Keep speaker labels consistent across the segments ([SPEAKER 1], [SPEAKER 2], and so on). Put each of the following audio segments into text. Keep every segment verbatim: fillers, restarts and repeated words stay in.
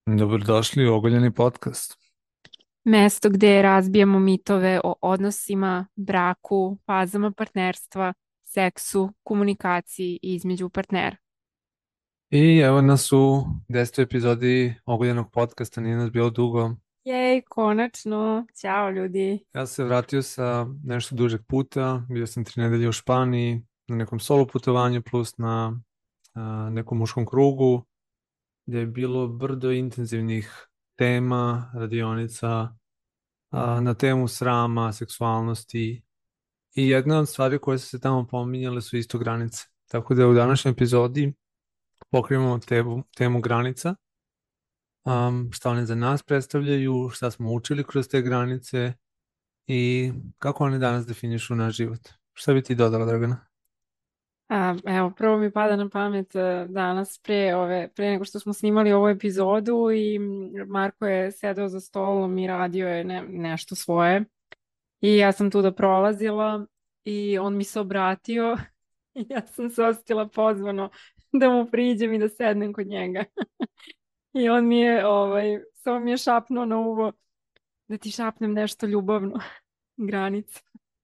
[SPEAKER 1] Dobrodošli u Ogoljeni podcast.
[SPEAKER 2] Mesto gde razbijamo mitove o odnosima, braku, fazama partnerstva, seksu, komunikaciji između partnera.
[SPEAKER 1] I evo nas u desetoj epizodi Ogoljenog podcasta, nije nas bilo dugo.
[SPEAKER 2] Jej, konačno. Ćao ljudi.
[SPEAKER 1] Ja sam se vratio sa nešto dužeg puta, bio sam tri nedelje u Španiji, na nekom solo putovanju plus na a, nekom muškom krugu, gdje je bilo brdo intenzivnih tema, radionica, a, na temu srama, seksualnosti i jedna od stvari koje su se tamo pominjale su isto granice. Tako da u današnjoj epizodi pokrivamo temu, temu granica, um, šta one za nas predstavljaju, šta smo učili kroz te granice i kako one danas definišu naš život. Šta bi ti dodala, Dragana?
[SPEAKER 2] A, evo, prvo mi pada na pamet e, danas pre, ove, pre nego što smo snimali ovu epizodu i mm, Marko je sedeo za stolom i radio je ne, nešto svoje i ja sam tu da prolazila i on mi se obratio i ja sam se osjetila pozvano da mu priđem i da sednem kod njega. I on mi je, ovaj, samo mi je šapnuo na uvo da ti šapnem nešto ljubavno, granica.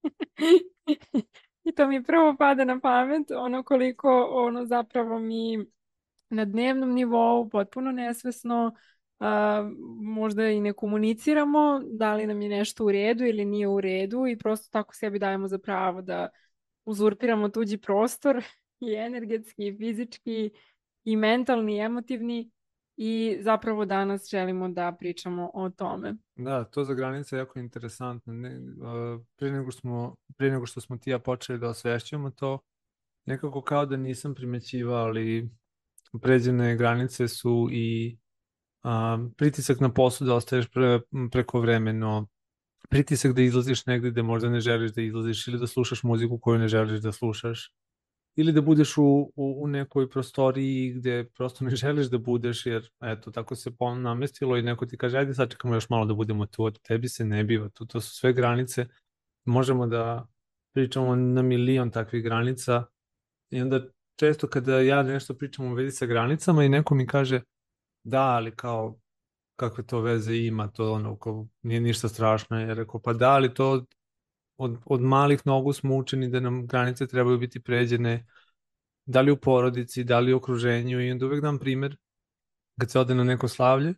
[SPEAKER 2] I to mi prvo pada na pamet, ono koliko ono zapravo mi na dnevnom nivou potpuno nesvesno a, možda i ne komuniciramo da li nam je nešto u redu ili nije u redu i prosto tako sebi dajemo za pravo da uzurpiramo tuđi prostor i energetski, i fizički, i mentalni, i emotivni i zapravo danas želimo da pričamo o tome.
[SPEAKER 1] Da, to za granice je jako interesantno. Ne, uh, prije nego što smo, prije nego što smo ti i ja počeli da osvešćujemo to, nekako kao da nisam primećivao, ali pređene granice su i um, pritisak na poslu da ostaješ pre, preko vremeno, pritisak da izlaziš negde gde možda ne želiš da izlaziš ili da slušaš muziku koju ne želiš da slušaš ili da budeš u, u, u nekoj prostoriji gde prosto ne želiš da budeš jer eto tako se pon namestilo i neko ti kaže ajde sačekamo još malo da budemo tu, od tebi se ne biva tu, to su sve granice, možemo da pričamo na milion takvih granica i onda često kada ja nešto pričam u vezi sa granicama i neko mi kaže da ali kao kakve to veze ima, to ono, kao, nije ništa strašno. Ja rekao, pa da, ali to od, od malih nogu smo učeni da nam granice trebaju biti pređene, da li u porodici, da li u okruženju i onda uvek dam primer kad se ode na neko slavlje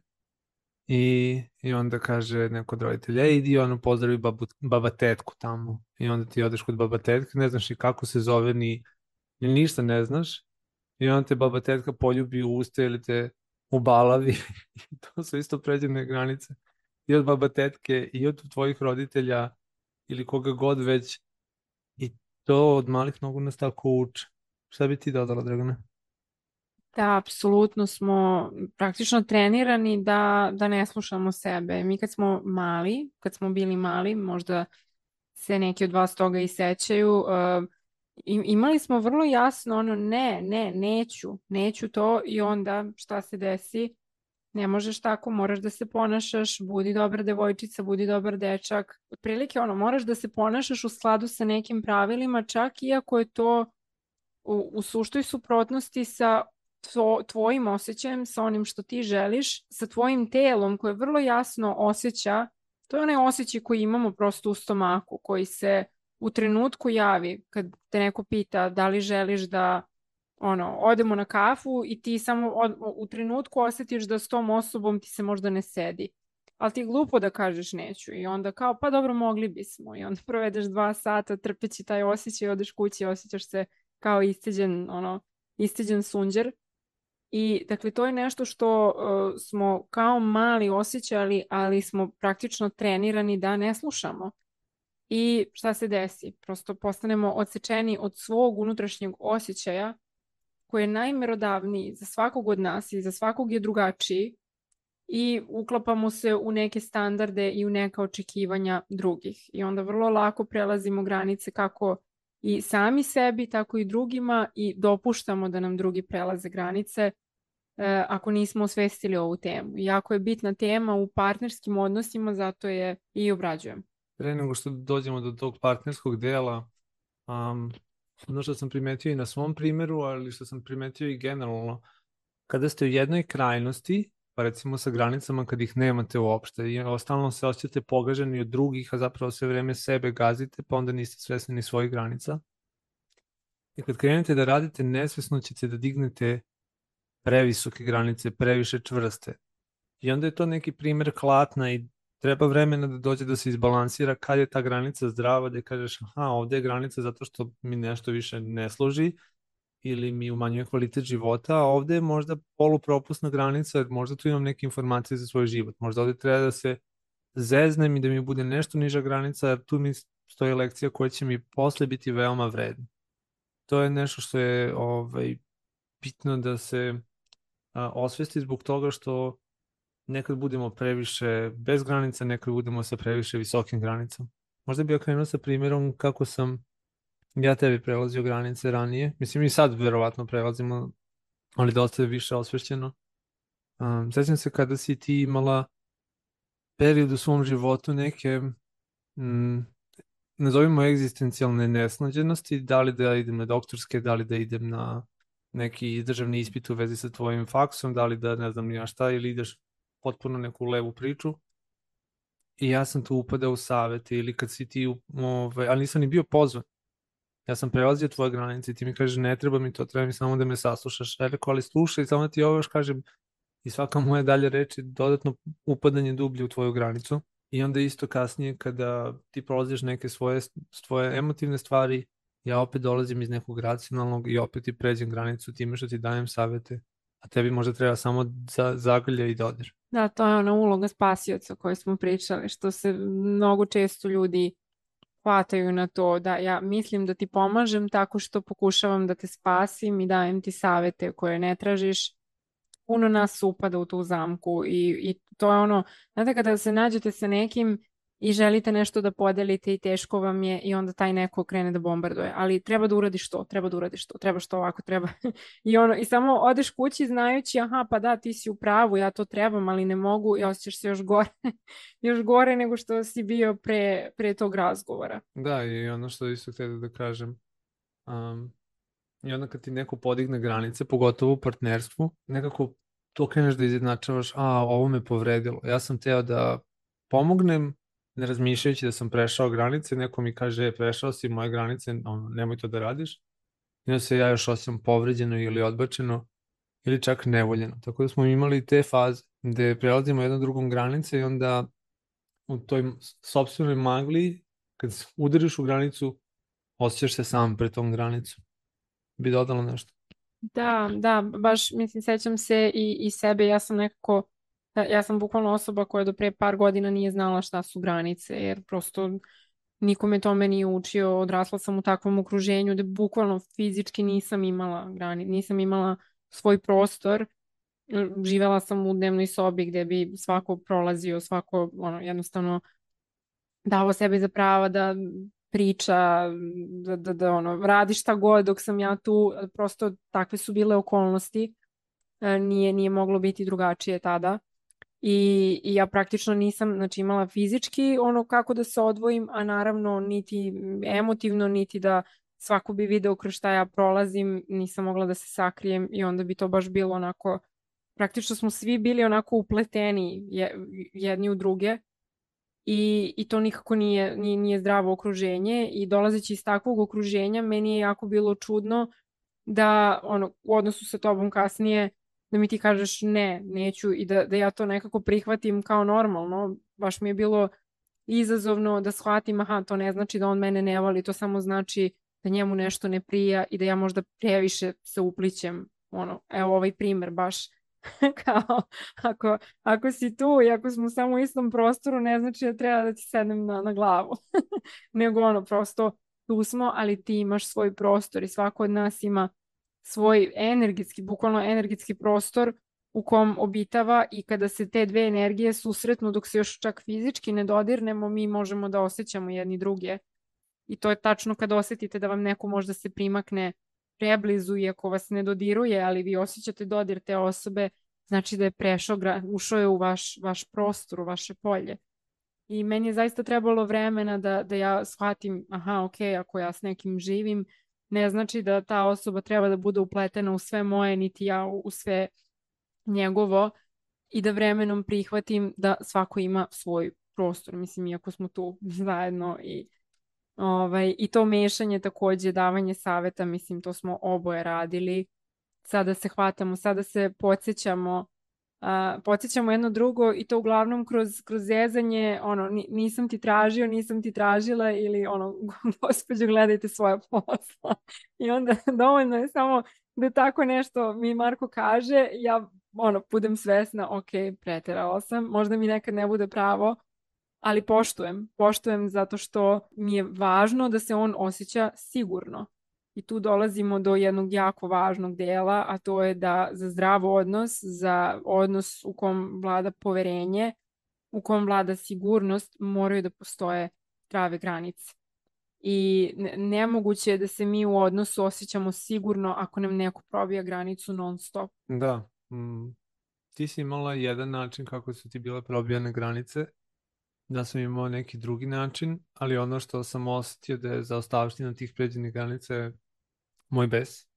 [SPEAKER 1] i, i onda kaže neko od roditelja, ej, idi ono pozdravi babu, baba tetku tamo i onda ti odeš kod baba tetke, ne znaš ni kako se zove, ni, ni ništa ne znaš i onda te baba tetka poljubi u usta ili te ubalavi i to su isto pređene granice i od baba tetke i od tvojih roditelja ili koga god već i to od malih nogu nas tako uče. Šta bi ti dodala, Dragana?
[SPEAKER 2] Da, apsolutno smo praktično trenirani da, da ne slušamo sebe. Mi kad smo mali, kad smo bili mali, možda se neki od vas toga i sećaju, uh, im- imali smo vrlo jasno ono ne, ne, neću, neću to i onda šta se desi? Ne možeš tako, moraš da se ponašaš, budi dobra devojčica, budi dobar dečak. Otprilike ono, moraš da se ponašaš u skladu sa nekim pravilima, čak iako je to u, u suštoj suprotnosti sa tvo, tvojim osjećajem, sa onim što ti želiš, sa tvojim telom koje vrlo jasno osjeća, to je onaj osjećaj koji imamo prosto u stomaku, koji se u trenutku javi kad te neko pita da li želiš da ono, odemo na kafu i ti samo od, u trenutku osjetiš da s tom osobom ti se možda ne sedi. Ali ti je glupo da kažeš neću i onda kao pa dobro mogli bismo i onda provedeš dva sata trpeći taj osjećaj, odeš kući i osjećaš se kao isteđen, ono, isteđen sunđer. I dakle to je nešto što uh, smo kao mali osjećali, ali smo praktično trenirani da ne slušamo. I šta se desi? Prosto postanemo odsečeni od svog unutrašnjeg osjećaja koji je najmerodavniji za svakog od nas i za svakog je drugačiji i uklapamo se u neke standarde i u neka očekivanja drugih. I onda vrlo lako prelazimo granice kako i sami sebi, tako i drugima i dopuštamo da nam drugi prelaze granice e, ako nismo osvestili ovu temu. Jako je bitna tema u partnerskim odnosima, zato je i obrađujem.
[SPEAKER 1] Pre nego što dođemo do tog partnerskog dela, um, ono što sam primetio i na svom primjeru, ali što sam primetio i generalno, kada ste u jednoj krajnosti, pa recimo sa granicama kad ih nemate uopšte i stalno se osjećate pogaženi od drugih, a zapravo sve vreme sebe gazite, pa onda niste svesni ni svojih granica. I kad krenete da radite, nesvesno ćete da dignete previsoke granice, previše čvrste. I onda je to neki primer klatna i treba vremena da dođe da se izbalansira kad je ta granica zdrava, da kažeš aha, ovde je granica zato što mi nešto više ne služi ili mi umanjuje kvalitet života, a ovde je možda polupropusna granica, možda tu imam neke informacije za svoj život, možda ovde treba da se zeznem i da mi bude nešto niža granica, jer tu mi stoji lekcija koja će mi posle biti veoma vredna. To je nešto što je ovaj, bitno da se a, osvesti zbog toga što nekad budemo previše bez granica, nekad budemo sa previše visokim granicama. Možda bih okrenuo sa primjerom kako sam ja tebi prelazio granice ranije. Mislim i sad verovatno prelazimo, ali dosta je više osvešćeno. Um, sećam se kada si ti imala period u svom životu neke mm, nazovimo egzistencijalne nesnađenosti, da li da idem na doktorske, da li da idem na neki državni ispit u vezi sa tvojim faksom, da li da ne znam ni ja šta, ili ideš potpuno neku levu priču. I ja sam tu upadao u savete ili kad si ti, ove, ali nisam ni bio pozvan. Ja sam prelazio tvoje granice i ti mi kažeš ne treba mi to, treba mi samo da me saslušaš. Ja rekao, ali slušaj, samo da ti ovo još kažem i svaka moja dalje reč je dodatno upadanje dublje u tvoju granicu. I onda isto kasnije kada ti prolaziš neke svoje, svoje emotivne stvari, ja opet dolazim iz nekog racionalnog i opet ti pređem granicu time što ti dajem savete, a tebi možda treba samo za, zagrlja i da odeš.
[SPEAKER 2] Da, to je ona uloga spasioca o kojoj smo pričali, što se mnogo često ljudi hvataju na to da ja mislim da ti pomažem tako što pokušavam da te spasim i dajem ti savete koje ne tražiš. Puno nas upada u tu zamku i, i to je ono, znate kada se nađete sa nekim i želite nešto da podelite i teško vam je i onda taj neko krene da bombarduje, ali treba da uradiš to, treba da uradiš to, treba što ovako, treba. I, ono, i samo odeš kući znajući aha pa da ti si u pravu, ja to trebam ali ne mogu i osjećaš se još gore, još gore nego što si bio pre, pre tog razgovora.
[SPEAKER 1] Da, i ono što isto htio da kažem, um, i onda kad ti neko podigne granice, pogotovo u partnerstvu, nekako to kreneš da izjednačavaš, a ovo me povredilo. Ja sam teo da pomognem, ne razmišljajući da sam prešao granice, neko mi kaže, e, prešao si moje granice, ono, nemoj to da radiš. I onda se ja još osjećam povređeno ili odbačeno, ili čak nevoljeno. Tako da smo imali te faze gde prelazimo jednom drugom granice i onda u toj sopstvenoj magli, kad udariš u granicu, osjećaš se sam pred tom granicom. Bi dodala nešto?
[SPEAKER 2] Da, da, baš mislim sećam se i, i sebe, ja sam nekako, ja sam bukvalno osoba koja do pre par godina nije znala šta su granice, jer prosto niko me tome nije učio, odrasla sam u takvom okruženju da bukvalno fizički nisam imala granice, nisam imala svoj prostor, živela sam u dnevnoj sobi gde bi svako prolazio, svako ono, jednostavno davo sebi za prava da priča, da, da, da ono, radi šta god dok sam ja tu, prosto takve su bile okolnosti, nije, nije moglo biti drugačije tada. I, i ja praktično nisam znači, imala fizički ono kako da se odvojim, a naravno niti emotivno, niti da svako bi video kroz šta ja prolazim, nisam mogla da se sakrijem i onda bi to baš bilo onako, praktično smo svi bili onako upleteni jedni u druge. I, i to nikako nije, nije, nije zdravo okruženje i dolazeći iz takvog okruženja meni je jako bilo čudno da ono, u odnosu sa tobom kasnije da mi ti kažeš ne, neću i da, da ja to nekako prihvatim kao normalno. Baš mi je bilo izazovno da shvatim aha, to ne znači da on mene ne voli, to samo znači da njemu nešto ne prija i da ja možda previše se uplićem. Ono, evo ovaj primer baš kao ako, ako si tu i ako smo samo u istom prostoru ne znači da treba da ti sednem na, na glavu nego ono prosto tu smo ali ti imaš svoj prostor i svako od nas ima svoj energetski, bukvalno energetski prostor u kom obitava i kada se te dve energije susretnu dok se još čak fizički ne dodirnemo mi možemo da osjećamo jedni druge i to je tačno kad osjetite da vam neko možda se primakne preblizu iako vas ne dodiruje, ali vi osjećate dodir te osobe, znači da je prešao, ušao je u vaš, vaš prostor, u vaše polje. I meni je zaista trebalo vremena da, da ja shvatim, aha, ok, ako ja s nekim živim, ne znači da ta osoba treba da bude upletena u sve moje, niti ja u sve njegovo. i da vremenom prihvatim da svako ima svoj prostor. Mislim, iako smo tu zajedno i ovaj, i to mešanje takođe, davanje saveta, mislim, to smo oboje radili. Sada se hvatamo, sada se podsjećamo Uh, podsjećamo jedno drugo i to uglavnom kroz, kroz zezanje, ono, nisam ti tražio, nisam ti tražila ili ono, gospođo, gledajte svoja posla. I onda dovoljno je samo da tako nešto mi Marko kaže, ja ono, budem svesna, ok, preterala sam, možda mi nekad ne bude pravo, ali poštujem, poštujem zato što mi je važno da se on osjeća sigurno. I tu dolazimo do jednog jako važnog dela, a to je da za zdrav odnos, za odnos u kom vlada poverenje, u kom vlada sigurnost, moraju da postoje zdrave granice. I nemoguće je da se mi u odnosu osjećamo sigurno ako nam neko probija granicu non stop.
[SPEAKER 1] Da, mm. ti si imala jedan način kako su ti bile probijane granice, da sam imao neki drugi način, ali ono što sam osetio da je zaostavština tih pređenih granica je moj bes.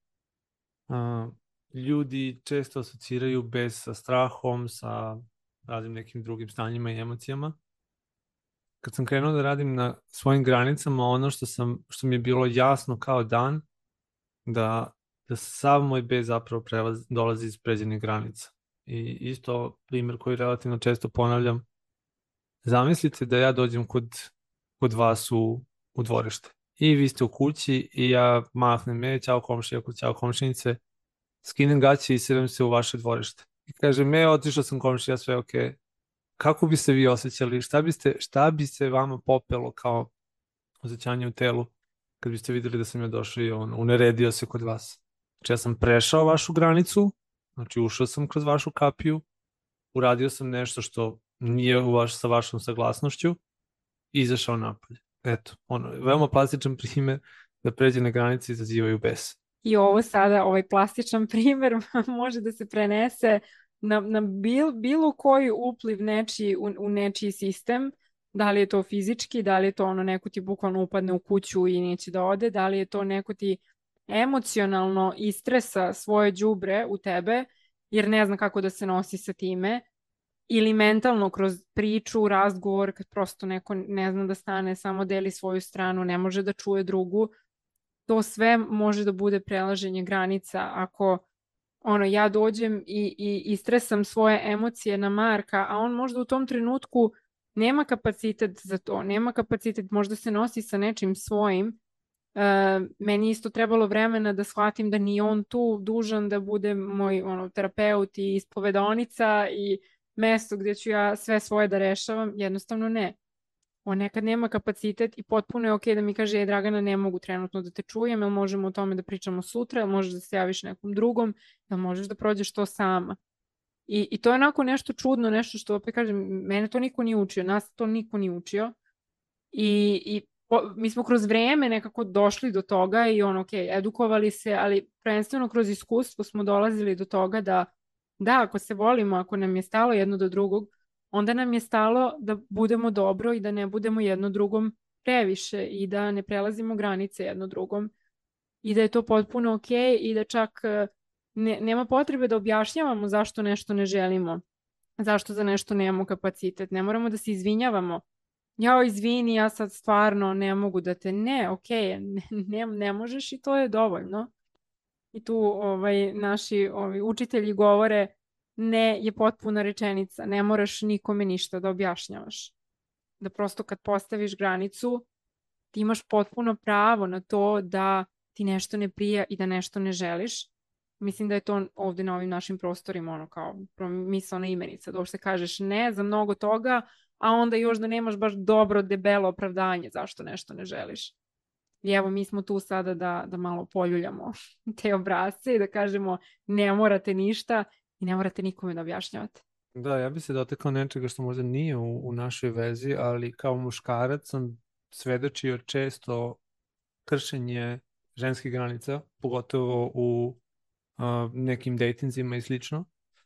[SPEAKER 1] Uh, ljudi često asociraju bes sa strahom, sa raznim nekim drugim stanjima i emocijama. Kad sam krenuo da radim na svojim granicama, ono što, sam, što mi je bilo jasno kao dan, da, da sav moj bes zapravo prelaz, dolazi iz pređenih granica. I isto primjer koji relativno često ponavljam, zamislite da ja dođem kod, kod vas u, u dvorište. I vi ste u kući i ja mahnem, me, ćao komšija, ćao komšinice, skinem gaće i sedem se u vaše dvorište. I kaže, me, otišao sam komšija, sve ok. Kako bi se vi osjećali? Šta, biste, šta bi se vama popelo kao osjećanje u telu kad biste videli da sam ja došao i on uneredio se kod vas? Znači ja sam prešao vašu granicu, znači ušao sam kroz vašu kapiju, uradio sam nešto što nije u vaš, sa vašom saglasnošću i izašao napolje. Eto, ono, veoma plastičan primjer da pređene granice izazivaju bes.
[SPEAKER 2] I ovo sada, ovaj plastičan primjer može da se prenese na, na bil, bilo koji upliv nečiji, u, u nečiji sistem, da li je to fizički, da li je to ono neko ti bukvalno upadne u kuću i neće da ode, da li je to neko ti emocionalno istresa svoje đubre u tebe, jer ne zna kako da se nosi sa time, ili mentalno kroz priču, razgovor, kad prosto neko ne zna da stane, samo deli svoju stranu, ne može da čuje drugu, to sve može da bude prelaženje granica. Ako ono, ja dođem i, i istresam svoje emocije na Marka, a on možda u tom trenutku nema kapacitet za to, nema kapacitet, možda se nosi sa nečim svojim. E, meni isto trebalo vremena da shvatim da ni on tu dužan da bude moj ono, terapeut i ispovedonica i mesto gdje ću ja sve svoje da rešavam, jednostavno ne. On nekad nema kapacitet i potpuno je okej da mi kaže, je Dragana, ne mogu trenutno da te čujem, jel možemo o tome da pričamo sutra, jel možeš da se javiš nekom drugom, jel možeš da prođeš to sama. I, i to je onako nešto čudno, nešto što opet kažem, mene to niko nije učio, nas to niko nije učio. I, i po, mi smo kroz vreme nekako došli do toga i on, ok, edukovali se, ali prvenstveno kroz iskustvo smo dolazili do toga da, da, ako se volimo, ako nam je stalo jedno do drugog, onda nam je stalo da budemo dobro i da ne budemo jedno drugom previše i da ne prelazimo granice jedno drugom i da je to potpuno ok i da čak ne, nema potrebe da objašnjavamo zašto nešto ne želimo, zašto za nešto nemamo kapacitet, ne moramo da se izvinjavamo. Jao, izvini, ja sad stvarno ne mogu da te... Ne, ok, ne, ne, ne možeš i to je dovoljno. I tu ovaj, naši ovaj, učitelji govore ne je potpuna rečenica, ne moraš nikome ništa da objašnjavaš. Da prosto kad postaviš granicu, ti imaš potpuno pravo na to da ti nešto ne prija i da nešto ne želiš. Mislim da je to ovde na ovim našim prostorima ono kao misaona imenica, da uopšte kažeš ne za mnogo toga, a onda još da nemaš baš dobro, debelo opravdanje zašto nešto ne želiš. I evo, mi smo tu sada da, da malo poljuljamo te obrazce i da kažemo ne morate ništa i ne morate nikome da objašnjavate.
[SPEAKER 1] Da, ja bi se dotakao nečega što možda nije u, u našoj vezi, ali kao muškarac sam svedočio često kršenje ženskih granica, pogotovo u uh, nekim dejtinzima i slično,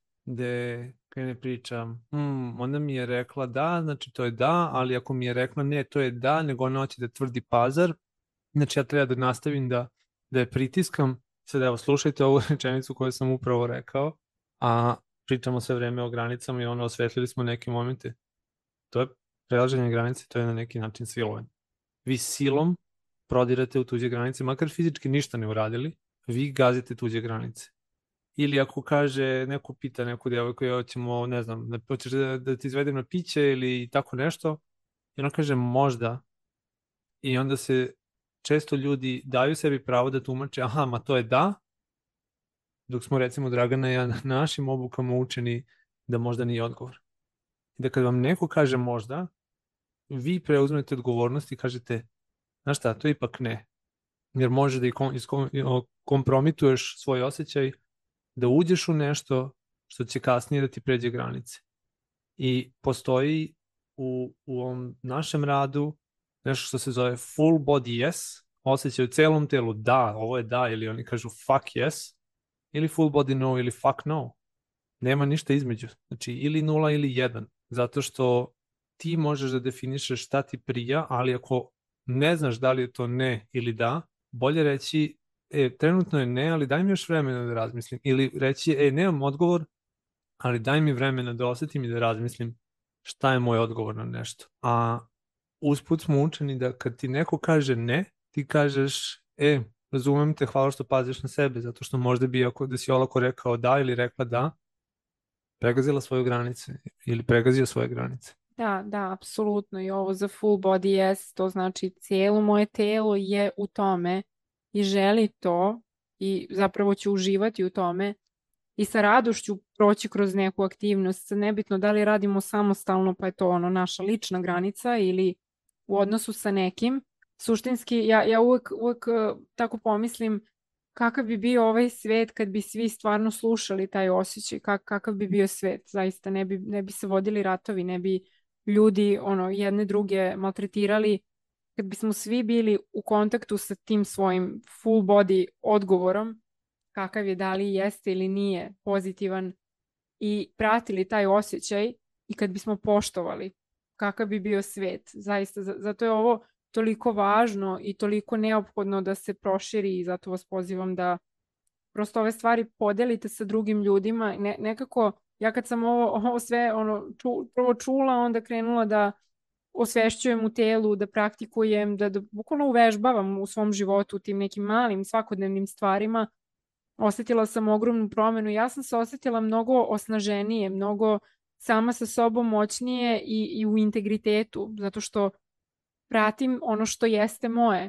[SPEAKER 1] gde krene priča, hmm, ona mi je rekla da, znači to je da, ali ako mi je rekla ne, to je da, nego ona hoće da tvrdi pazar, znači ja treba da nastavim da, da je pritiskam. Sad evo, slušajte ovu rečenicu koju sam upravo rekao, a pričamo sve vreme o granicama i ono, osvetlili smo neke momente. To je prelaženje granice, to je na neki način silovanje. Vi silom prodirate u tuđe granice, makar fizički ništa ne uradili, vi gazite tuđe granice. Ili ako kaže, neko pita neku djevojku, ja hoćemo, ne znam, da, hoćeš da, da ti izvedem na piće ili tako nešto, i ona kaže možda, i onda se često ljudi daju sebi pravo da tumače, aha, ma to je da, dok smo recimo Dragana i ja na našim obukama učeni da možda nije odgovor. I da kad vam neko kaže možda, vi preuzmete odgovornost i kažete, znaš šta, to ipak ne. Jer može da i kom, iskom, kompromituješ svoj osjećaj, da uđeš u nešto što će kasnije da ti pređe granice. I postoji u, u ovom našem radu nešto što se zove full body yes, osjećaj u celom telu da, ovo je da, ili oni kažu fuck yes, ili full body no, ili fuck no. Nema ništa između. Znači ili nula ili jedan. Zato što ti možeš da definišeš šta ti prija, ali ako ne znaš da li je to ne ili da, bolje reći, e, trenutno je ne, ali daj mi još vremena da razmislim. Ili reći, e, nemam odgovor, ali daj mi vremena da osetim i da razmislim šta je moj odgovor na nešto. A usput smo učeni da kad ti neko kaže ne, ti kažeš, e, razumem te, hvala što paziš na sebe, zato što možda bi, ako da si olako rekao da ili rekla da, pregazila svoju granicu ili pregazio svoje granice.
[SPEAKER 2] Da, da, apsolutno. I ovo za full body yes, to znači cijelo moje telo je u tome i želi to i zapravo ću uživati u tome i sa radošću proći kroz neku aktivnost. Nebitno da li radimo samostalno, pa je to ono naša lična granica ili u odnosu sa nekim. Suštinski, ja, ja uvek, uvek tako pomislim kakav bi bio ovaj svet kad bi svi stvarno slušali taj osjećaj, kak, kakav bi bio svet. Zaista ne bi, ne bi se vodili ratovi, ne bi ljudi ono, jedne druge maltretirali. Kad bismo svi bili u kontaktu sa tim svojim full body odgovorom, kakav je, da li jeste ili nije pozitivan, i pratili taj osjećaj, i kad bismo poštovali kakav bi bio svet. Zaista, zato je ovo toliko važno i toliko neophodno da se proširi, i zato vas pozivam da prosto ove stvari podelite sa drugim ljudima. Ne, nekako, ja kad sam ovo, ovo sve ono, ču, prvo čula, onda krenula da osvešćujem u telu, da praktikujem, da, da bukvalno uvežbavam u svom životu tim nekim malim svakodnevnim stvarima, osetila sam ogromnu promenu. Ja sam se osetila mnogo osnaženije, mnogo sama sa sobom moćnije i, i u integritetu, zato što pratim ono što jeste moje.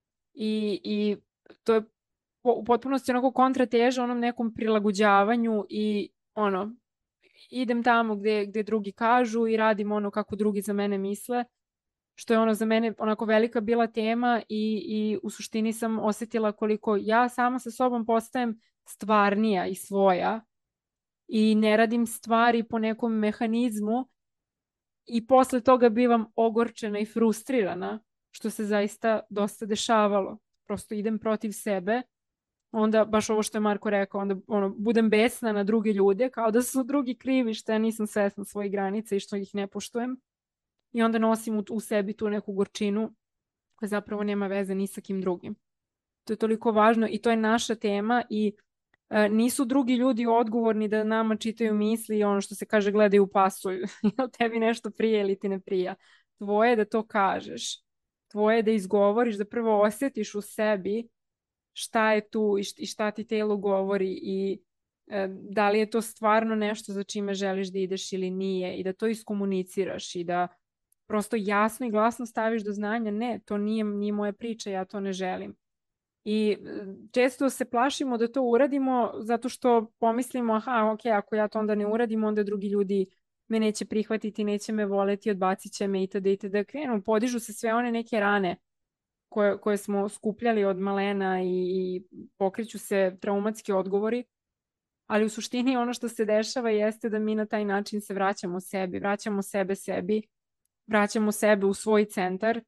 [SPEAKER 2] I, i to je po, u potpunosti onako kontrateža onom nekom prilagođavanju i ono, idem tamo gde, gde drugi kažu i radim ono kako drugi za mene misle, što je ono za mene onako velika bila tema, i, i u suštini sam osetila koliko ja sama sa sobom postajem stvarnija i svoja i ne radim stvari po nekom mehanizmu i posle toga bivam ogorčena i frustrirana, što se zaista dosta dešavalo. Prosto idem protiv sebe, onda baš ovo što je Marko rekao, onda ono, budem besna na druge ljude, kao da su drugi krivi što ja nisam svesna svojih granica i što ih ne poštujem. I onda nosim u, u sebi tu neku gorčinu koja zapravo nema veze ni sa kim drugim. To je toliko važno i to je naša tema, i e, nisu drugi ljudi odgovorni da nama čitaju misli i ono što se kaže gledaju u pasu, jel tebi nešto prije ili ti ne prija. Tvoje je da to kažeš. Tvoje je da izgovoriš, da prvo osjetiš u sebi šta je tu i šta ti telo govori, i e, da li je to stvarno nešto za čime želiš da ideš ili nije, i da to iskomuniciraš i da prosto jasno i glasno staviš do znanja, ne, to nije, nije moja priča, ja to ne želim. I često se plašimo da to uradimo zato što pomislimo, aha, ok, ako ja to onda ne uradim, onda drugi ljudi me neće prihvatiti, neće me voleti, odbacit će me itd. itd. Krenu, podižu se sve one neke rane koje, koje smo skupljali od malena i, i pokreću se traumatski odgovori, ali u suštini ono što se dešava jeste da mi na taj način se vraćamo sebi, vraćamo sebe sebi, vraćamo sebe u svoj centar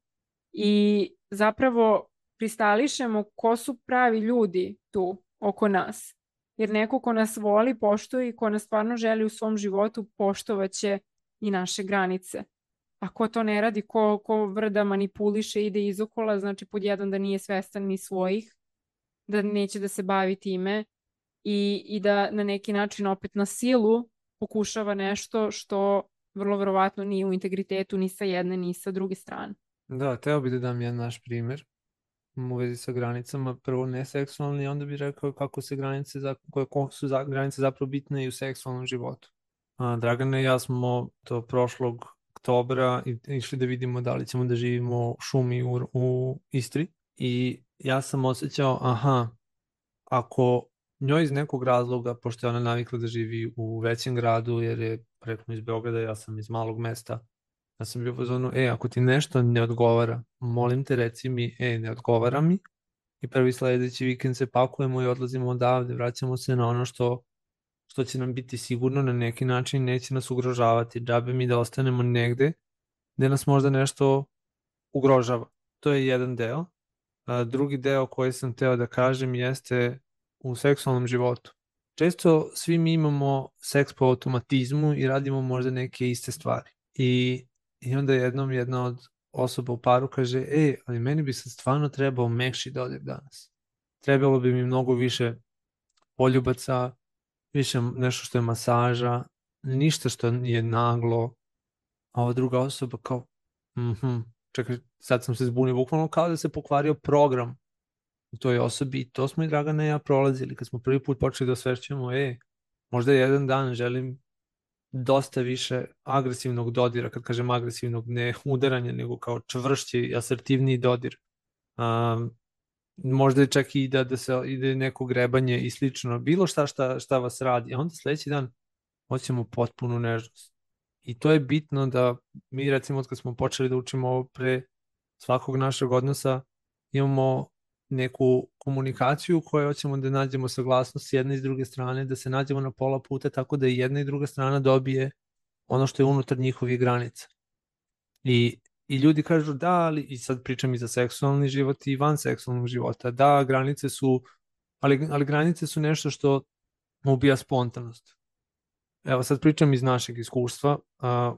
[SPEAKER 2] i zapravo pristališemo ko su pravi ljudi tu oko nas. Jer neko ko nas voli, poštuje i ko nas stvarno želi u svom životu, poštovaće i naše granice. A ko to ne radi, ko, ko vrda, manipuliše, ide izokola, znači pod jedan da nije svestan ni svojih, da neće da se bavi time i, i da na neki način opet na silu pokušava nešto što vrlo verovatno nije u integritetu ni sa jedne ni sa druge strane.
[SPEAKER 1] Da, teo bi da dam jedan naš primjer u vezi sa granicama. Prvo neseksualni, onda bih rekao kako se granice, za, koje su za, granice zapravo bitne i u seksualnom životu. A, Dragana i ja smo do prošlog oktobra išli da vidimo da li ćemo da živimo u šumi u, u Istri i ja sam osjećao, aha, ako njoj iz nekog razloga, pošto je ona navikla da živi u većem gradu, jer je rekao iz Beograda, ja sam iz malog mesta, ja sam bio u fazonu, e, ako ti nešto ne odgovara, molim te reci mi, e, ne odgovara mi, i prvi sledeći vikend se pakujemo i odlazimo odavde, vraćamo se na ono što, što će nam biti sigurno na neki način, neće nas ugrožavati, džabe mi da ostanemo negde gde nas možda nešto ugrožava. To je jedan deo. A, drugi deo koji sam teo da kažem jeste u seksualnom životu. Često svi mi imamo seks po automatizmu i radimo možda neke iste stvari. I, i onda jednom jedna od osoba u paru kaže, e, ali meni bi sad stvarno trebao mekši dodir danas. Trebalo bi mi mnogo više poljubaca, više nešto što je masaža, ništa što je naglo, a ova druga osoba kao, mhm, čekaj, sad sam se zbunio, bukvalno kao da se pokvario program u toj osobi i to smo i Dragana i ja prolazili kad smo prvi put počeli da osvešćujemo, e, možda jedan dan želim dosta više agresivnog dodira, kad kažem agresivnog, ne udaranja, nego kao čvršći i asertivniji dodir. Um, možda je čak i da, da se ide neko grebanje i slično, bilo šta, šta šta vas radi, a onda sledeći dan hoćemo potpunu nežnost. I to je bitno da mi, recimo, od kad smo počeli da učimo ovo pre svakog našeg odnosa, imamo neku komunikaciju u kojoj hoćemo da nađemo saglasnost s jedne i s druge strane, da se nađemo na pola puta tako da i jedna i druga strana dobije ono što je unutar njihovih granica. I, i ljudi kažu da, ali, i sad pričam i za seksualni život i van seksualnog života, da, granice su, ali, ali granice su nešto što ubija spontanost. Evo sad pričam iz našeg iskustva, a,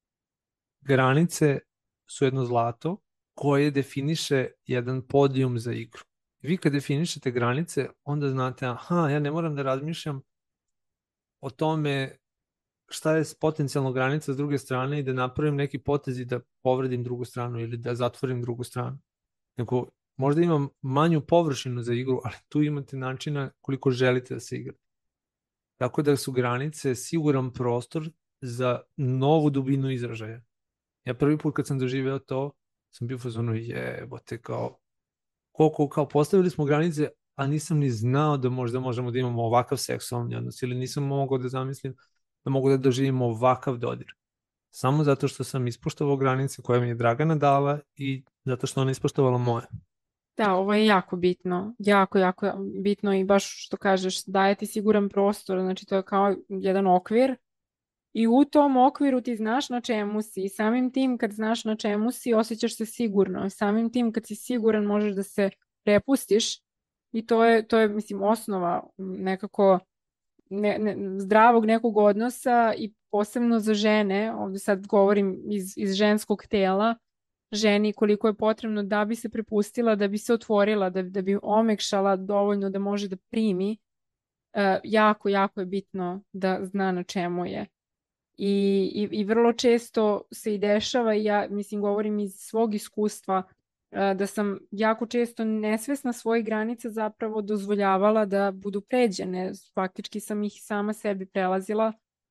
[SPEAKER 1] granice su jedno zlato koje definiše jedan podijum za igru. Vi kad definišete granice, onda znate, aha, ja ne moram da razmišljam o tome šta je potencijalno granica s druge strane i da napravim neki potez i da povredim drugu stranu ili da zatvorim drugu stranu. Nego, možda imam manju površinu za igru, ali tu imate načina koliko želite da se igrate. Tako da su granice siguran prostor za novu dubinu izražaja. Ja prvi put kad sam doživeo to, sam bio u fazonu, jebote, kao, koliko, kao postavili smo granice, a nisam ni znao da možda možemo da imamo ovakav seksualni odnos, ili nisam mogao da zamislim da mogu da doživimo ovakav dodir. Samo zato što sam ispoštovao granice koje mi je Dragana dala i zato što ona ispoštovala moje.
[SPEAKER 2] Da, ovo je jako bitno, jako, jako bitno i baš što kažeš, daje ti siguran prostor, znači to je kao jedan okvir i u tom okviru ti znaš na čemu si i samim tim kad znaš na čemu si osjećaš se sigurno, samim tim kad si siguran možeš da se prepustiš i to je, to je mislim, osnova nekako ne, ne, zdravog nekog odnosa i posebno za žene, ovdje sad govorim iz, iz ženskog tela, ženi koliko je potrebno da bi se prepustila, da bi se otvorila, da, da bi omekšala dovoljno da može da primi, uh, jako, jako je bitno da zna na čemu je. I, i, i vrlo često se i dešava, i ja mislim govorim iz svog iskustva, uh, da sam jako često nesvesna svojih granica zapravo dozvoljavala da budu pređene. Faktički sam ih sama sebi prelazila.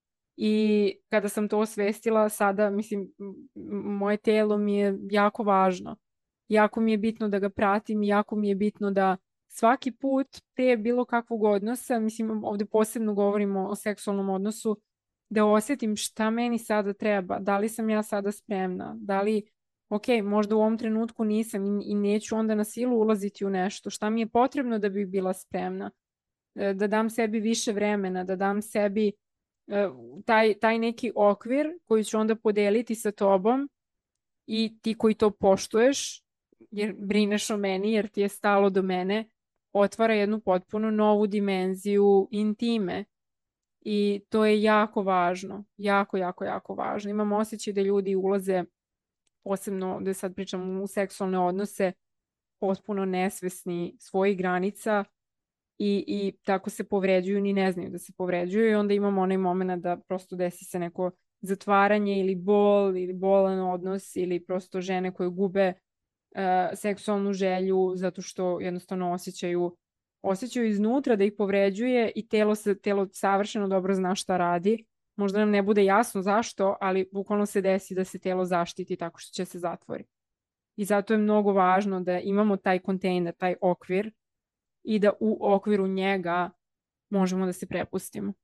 [SPEAKER 2] I kada sam to osvestila, sada, mislim, moje telo mi je jako važno. Jako mi je bitno da ga pratim, jako mi je bitno da svaki put prije bilo kakvog odnosa, mislim, ovdje posebno govorimo o seksualnom odnosu, da osjetim šta meni sada treba, da li sam ja sada spremna, da li, ok, možda u ovom trenutku nisam i, i neću onda na silu ulaziti u nešto, šta mi je potrebno da bi bila spremna, da dam sebi više vremena, da dam sebi Taj, taj neki okvir koji ću onda podeliti sa tobom i ti koji to poštuješ, jer brineš o meni, jer ti je stalo do mene, otvara jednu potpuno novu dimenziju intime. I to je jako važno, jako, jako, jako važno. Imam osjećaj da ljudi ulaze, posebno da sad pričam u seksualne odnose, potpuno nesvesni svojih granica i, i tako se povređuju, ni ne znaju da se povređuju i onda imamo onaj moment da prosto desi se neko zatvaranje ili bol ili bolan odnos ili prosto žene koje gube uh, seksualnu želju zato što jednostavno osjećaju osjećaju iznutra da ih povređuje i telo, se, telo savršeno dobro zna šta radi. Možda nam ne bude jasno zašto, ali bukvalno se desi da se telo zaštiti tako što će se zatvori. I zato je mnogo važno da imamo taj kontejner, taj okvir i da u okviru njega možemo da se prepustimo.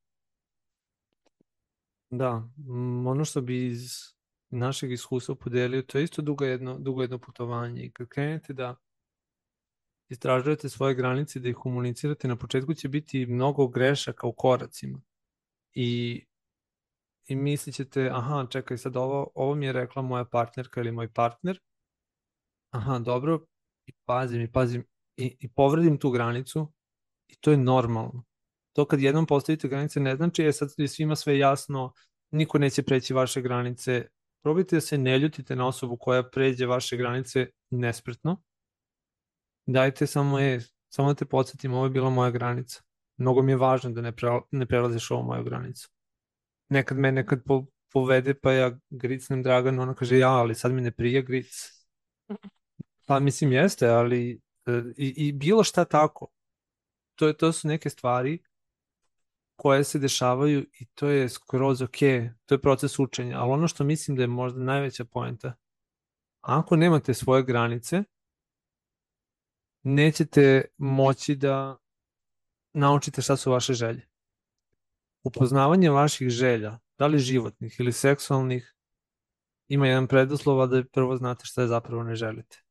[SPEAKER 1] Da, m, ono što bi iz našeg iskustva podelio, to je isto dugo jedno, dugo jedno putovanje i kad krenete da istražujete svoje granice, da ih komunicirate, na početku će biti mnogo grešaka u koracima i, i mislit ćete, aha, čekaj, sad ovo, ovo mi je rekla moja partnerka ili moj partner, aha, dobro, i pazim, i pazim, i, i povredim tu granicu i to je normalno. To kad jednom postavite granice ne znači je sad je svima sve jasno, niko neće preći vaše granice. Probajte da se ne ljutite na osobu koja pređe vaše granice nespretno. Dajte samo, je, samo da te podsjetim, ovo je bila moja granica. Mnogo mi je važno da ne, pre, ne prelaziš ovu moju granicu. Nekad me nekad po, povede pa ja gricnem Draganu, ona kaže ja, ali sad mi ne prija gric. Pa mislim jeste, ali i, i bilo šta tako. To, je, to su neke stvari koje se dešavaju i to je skroz ok, to je proces učenja, ali ono što mislim da je možda najveća poenta, ako nemate svoje granice, nećete moći da naučite šta su vaše želje. Upoznavanje vaših želja, da li životnih ili seksualnih, ima jedan preduslov, a da prvo znate šta je zapravo ne želite.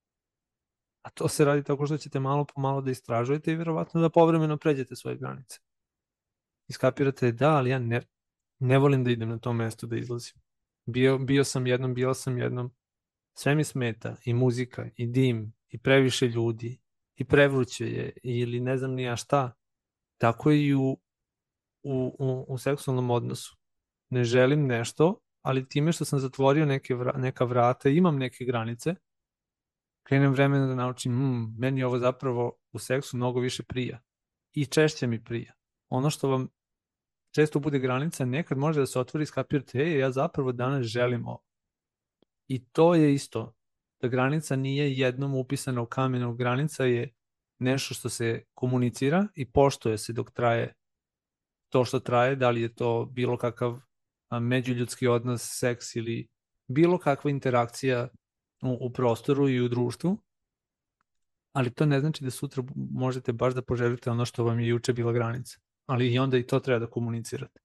[SPEAKER 1] A to se radi tako što ćete malo po malo da istražujete i verovatno da povremeno pređete svoje granice. Iskapirate da, ali ja ne, ne volim da idem na to mesto da izlazim. Bio, bio sam jednom, bila sam jednom. Sve mi smeta, i muzika, i dim, i previše ljudi, i prevruće je, ili ne znam ni ja šta. Tako je i u, u, u, u seksualnom odnosu. Ne želim nešto, ali time što sam zatvorio neke vra, neka vrata, imam neke granice, krenem vremena da naučim, mm, meni ovo zapravo u seksu mnogo više prija. I češće mi prija. Ono što vam često bude granica, nekad može da se otvori i skapirate, ej, ja zapravo danas želim ovo. I to je isto, da granica nije jednom upisana u kamenu, granica je nešto što se komunicira i poštuje se dok traje to što traje, da li je to bilo kakav međuljudski odnos, seks ili bilo kakva interakcija u, u prostoru i u društvu, ali to ne znači da sutra možete baš da poželite ono što vam je juče bila granica, ali i onda i to treba da komunicirate.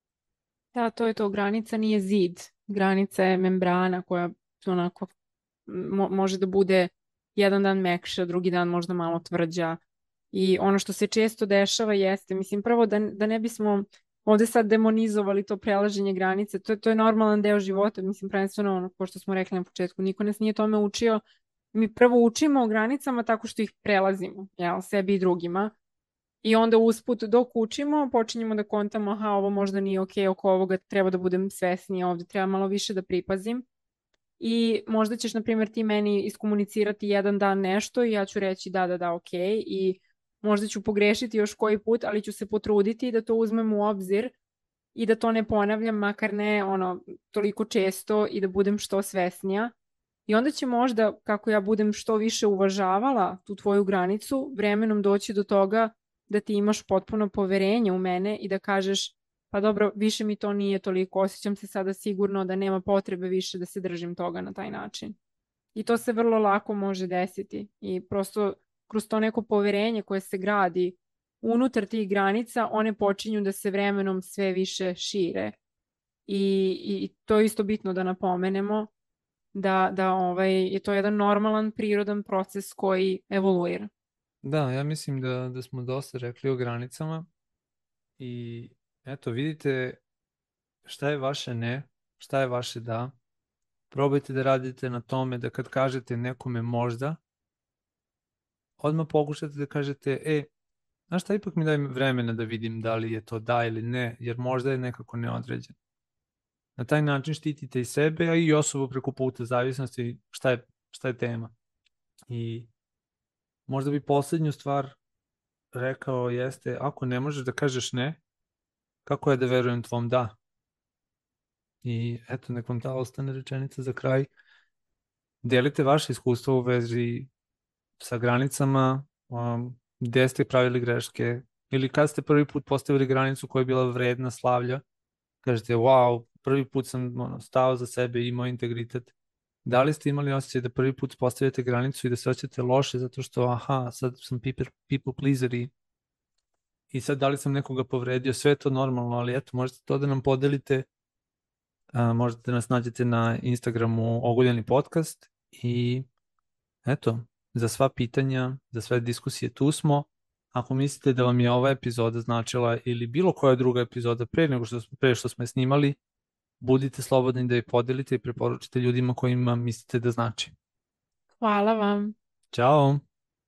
[SPEAKER 2] Da, to je to, granica nije zid, granica je membrana koja onako mo može da bude jedan dan mekša, drugi dan možda malo tvrđa i ono što se često dešava jeste, mislim prvo da, da ne bismo ovde sad demonizovali to prelaženje granice, to, to je normalan deo života, mislim prvenstveno ono ko što smo rekli na početku, niko nas nije tome učio, mi prvo učimo o granicama tako što ih prelazimo, jel, sebi i drugima. I onda usput dok učimo počinjemo da kontamo aha ovo možda nije ok, oko ovoga treba da budem svesnija, ovde treba malo više da pripazim i možda ćeš na primjer ti meni iskomunicirati jedan dan nešto i ja ću reći da da da ok i možda ću pogrešiti još koji put ali ću se potruditi da to uzmem u obzir i da to ne ponavljam makar ne ono toliko često i da budem što svesnija i onda će možda kako ja budem što više uvažavala tu tvoju granicu vremenom doći do toga da ti imaš potpuno poverenje u mene i da kažeš pa dobro, više mi to nije toliko, osjećam se sada sigurno da nema potrebe više da se držim toga na taj način. I to se vrlo lako može desiti i prosto kroz to neko poverenje koje se gradi unutar tih granica, one počinju da se vremenom sve više šire. I, i to je isto bitno da napomenemo da, da ovaj, je to jedan normalan, prirodan proces koji evoluira.
[SPEAKER 1] Da, ja mislim da, da smo dosta rekli o granicama i eto, vidite šta je vaše ne, šta je vaše da. Probajte da radite na tome da kad kažete nekome možda, odmah pokušate da kažete, e, znaš šta, ipak mi daj vremena da vidim da li je to da ili ne, jer možda je nekako neodređeno. Na taj način štitite i sebe, a i osobu preko puta, zavisnosti šta je, šta je tema. I možda bi poslednju stvar rekao jeste, ako ne možeš da kažeš ne, kako je da verujem tvom da? I eto, nek vam ta ostane rečenica za kraj. Delite vaše iskustvo u vezi sa granicama, um, gde ste pravili greške, ili kad ste prvi put postavili granicu koja je bila vredna slavlja, kažete, wow, prvi put sam ono, stao za sebe i imao integritet. Da li ste imali osjećaj da prvi put postavljate granicu i da se osjećate loše zato što, aha, sad sam people, people pleaser i, i sad da li sam nekoga povredio, sve je to normalno, ali eto, možete to da nam podelite, a, možete da nas nađete na Instagramu Oguljeni podcast i eto, za sva pitanja, za sve diskusije tu smo. Ako mislite da vam je ova epizoda značila ili bilo koja druga epizoda pre nego što, pre što smo je snimali, budite slobodni da je podelite i preporučite ljudima kojima mislite da znači.
[SPEAKER 2] Hvala vam.
[SPEAKER 1] Ćao!